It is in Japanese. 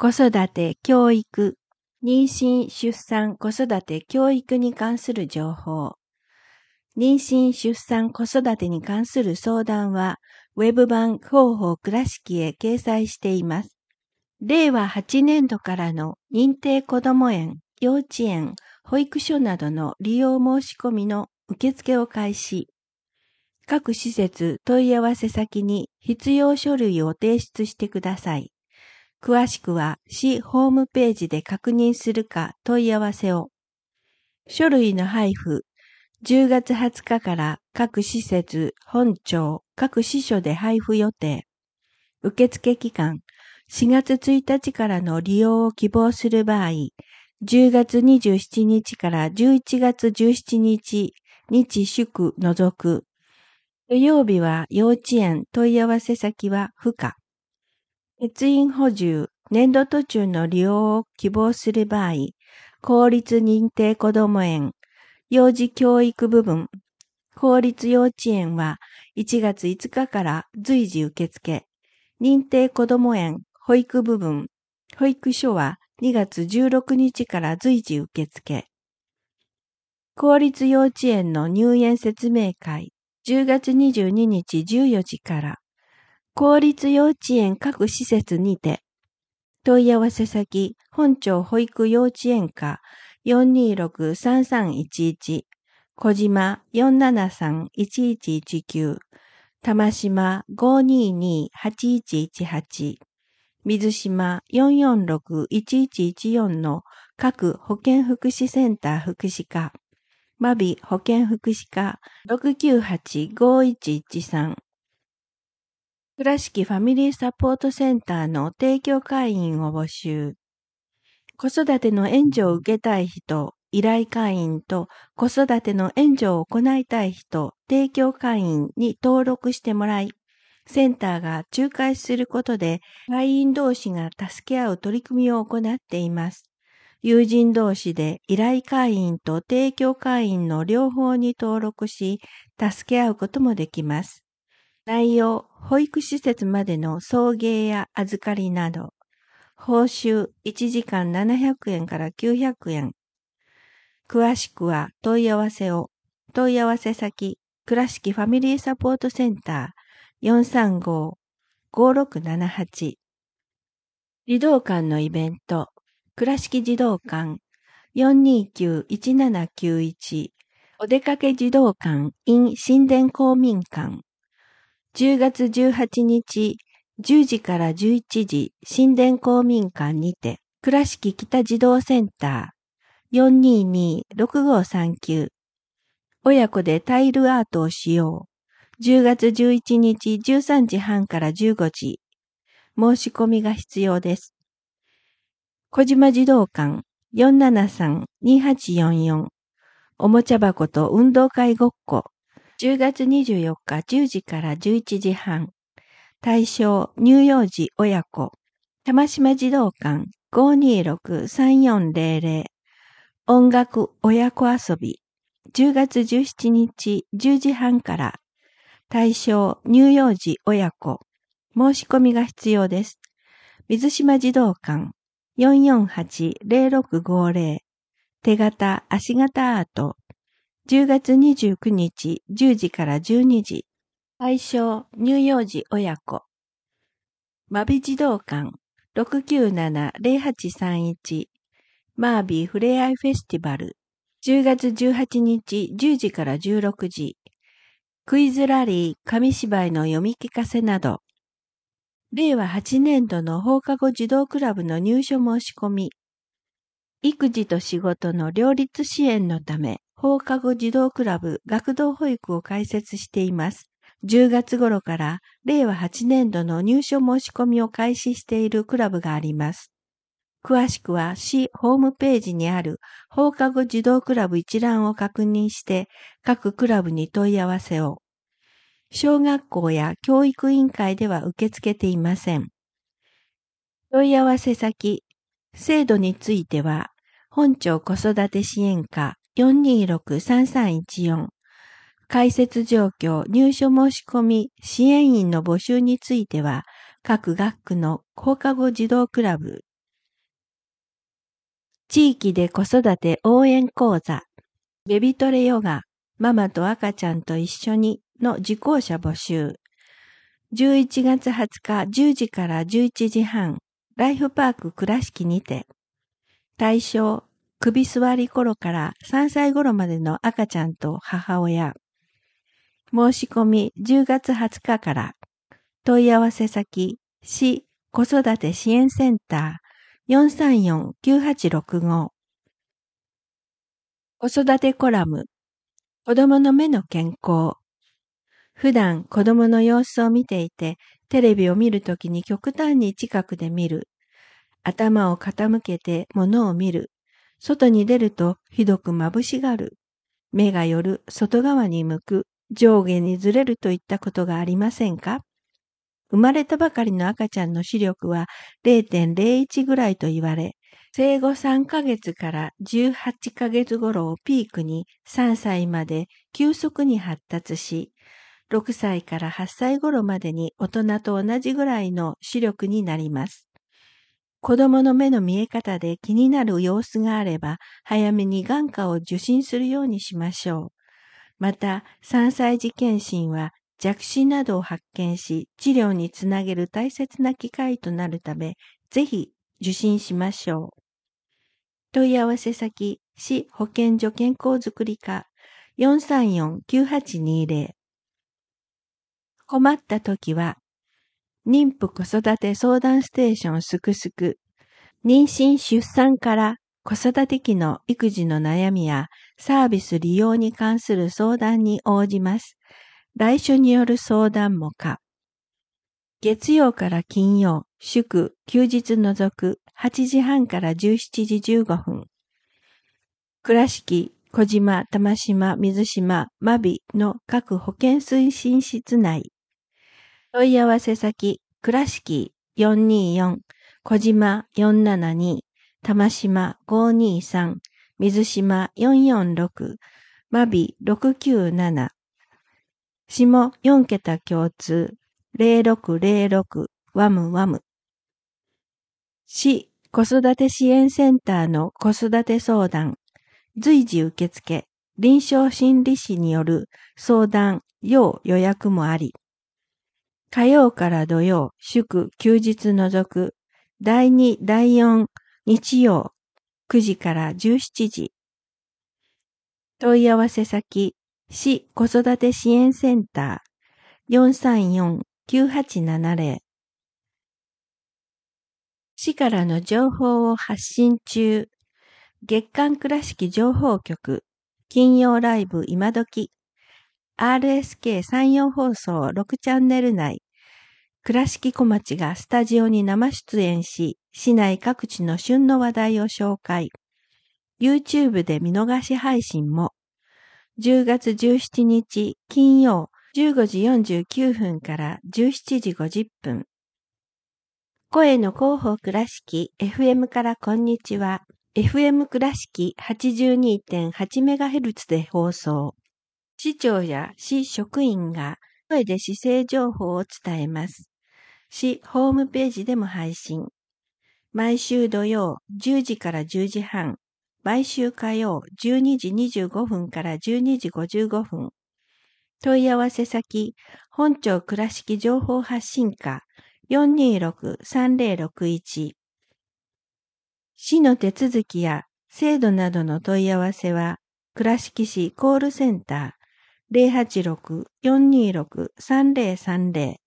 子育て、教育、妊娠、出産、子育て、教育に関する情報。妊娠、出産、子育てに関する相談は、ウェブ版広報倉敷へ掲載しています。令和8年度からの認定こども園、幼稚園、保育所などの利用申し込みの受付を開始。各施設問い合わせ先に必要書類を提出してください。詳しくは市ホームページで確認するか問い合わせを。書類の配布、10月20日から各施設、本庁、各支所で配布予定。受付期間、4月1日からの利用を希望する場合、10月27日から11月17日、日祝除く。土曜日は幼稚園問い合わせ先は不可。欠員補充、年度途中の利用を希望する場合、公立認定こども園、幼児教育部分、公立幼稚園は1月5日から随時受付、認定こども園、保育部分、保育所は2月16日から随時受付。公立幼稚園の入園説明会、10月22日14時から、公立幼稚園各施設にて、問い合わせ先、本庁保育幼稚園課 426-3311、小島 473-1119、玉島 522-8118、水島 446-1114 の各保健福祉センター福祉課、マビ保健福祉課 698-5113、倉敷ファミリーサポートセンターの提供会員を募集。子育ての援助を受けたい人、依頼会員と子育ての援助を行いたい人、提供会員に登録してもらい、センターが仲介することで会員同士が助け合う取り組みを行っています。友人同士で依頼会員と提供会員の両方に登録し、助け合うこともできます。内容、保育施設までの送迎や預かりなど、報酬1時間700円から900円。詳しくは問い合わせを。問い合わせ先、倉敷ファミリーサポートセンター 435-5678。児童館のイベント、倉敷児童館 429-1791。お出かけ児童館 in 新田公民館。10月18日、10時から11時、新田公民館にて、倉敷北児童センター 422-6539。親子でタイルアートをしよう。10月11日13時半から15時。申し込みが必要です。小島児童館 473-2844。おもちゃ箱と運動会ごっこ。10月24日10時から11時半。対象、乳幼児親子。玉島児童館 526-3400。音楽親子遊び。10月17日10時半から。対象、乳幼児親子。申し込みが必要です。水島児童館 448-0650。手形、足形アート。10月29日10時から12時。対象、乳幼児親子。マビ児童館 697-0831。マービーフレアイフェスティバル。10月18日10時から16時。クイズラリー、紙芝居の読み聞かせなど。令和8年度の放課後児童クラブの入所申し込み。育児と仕事の両立支援のため、放課後児童クラブ学童保育を開設しています。10月頃から令和8年度の入所申し込みを開始しているクラブがあります。詳しくは市ホームページにある放課後児童クラブ一覧を確認して各クラブに問い合わせを。小学校や教育委員会では受け付けていません。問い合わせ先、制度については、本庁子育て支援課 426-3314。開設状況、入所申し込み、支援員の募集については、各学区の放課後児童クラブ、 地域で子育て応援講座、ベビトレヨガ、ママと赤ちゃんと一緒にの受講者募集。11月20日10時から11時半、ライフパーク倉敷にて、対象、首座り頃から3歳頃までの赤ちゃんと母親。申し込み10月20日から、問い合わせ先、市子育て支援センター 434-9865。子育てコラム、子供の目の健康。普段子供の様子を見ていて、テレビを見るときに極端に近くで見る。頭を傾けて物を見る。外に出るとひどく眩しがる。目が寄る、外側に向く、上下にずれるといったことがありませんか？生まれたばかりの赤ちゃんの視力は 0.01 ぐらいと言われ、生後3ヶ月から18ヶ月頃をピークに3歳まで急速に発達し、6歳から8歳頃までに大人と同じぐらいの視力になります。子供の目の見え方で気になる様子があれば、早めに眼科を受診するようにしましょう。また、3歳児検診は弱視などを発見し、治療につなげる大切な機会となるため、ぜひ受診しましょう。問い合わせ先、市保健所健康づくり課 434-9820。困ったときは、妊婦子育て相談ステーションすくすく、妊娠出産から子育て期の育児の悩みやサービス利用に関する相談に応じます。来所による相談も可。月曜から金曜、祝、休日除く8時半から17時15分。倉敷、小島、玉島、水島、真備の各保健推進室内。問い合わせ先、倉敷424、小島472、玉島523、水島446、真備697。下4桁共通0606ワムワム。市子育て支援センターの子育て相談。随時受付、臨床心理士による相談、要予約もあり。火曜から土曜、祝、休日除く、第2、第4、日曜、9時から17時。問い合わせ先、市子育て支援センター 434-9870。市からの情報を発信中。月刊倉敷情報局、金曜ライブ今時、RSK34 放送6チャンネル内、倉敷小町がスタジオに生出演し、市内各地の旬の話題を紹介。YouTube で見逃し配信も。10月17日金曜15時49分から17時50分。声の広報倉敷 FM からこんにちは。FM 倉敷 82.8MHz で放送。市長や市職員が声で市政情報を伝えます。市ホームページでも配信。毎週土曜10時から10時半。毎週火曜12時25分から12時55分。問い合わせ先、本庁倉敷情報発信課 426-3061。市の手続きや制度などの問い合わせは、倉敷市コールセンター 086-426-3030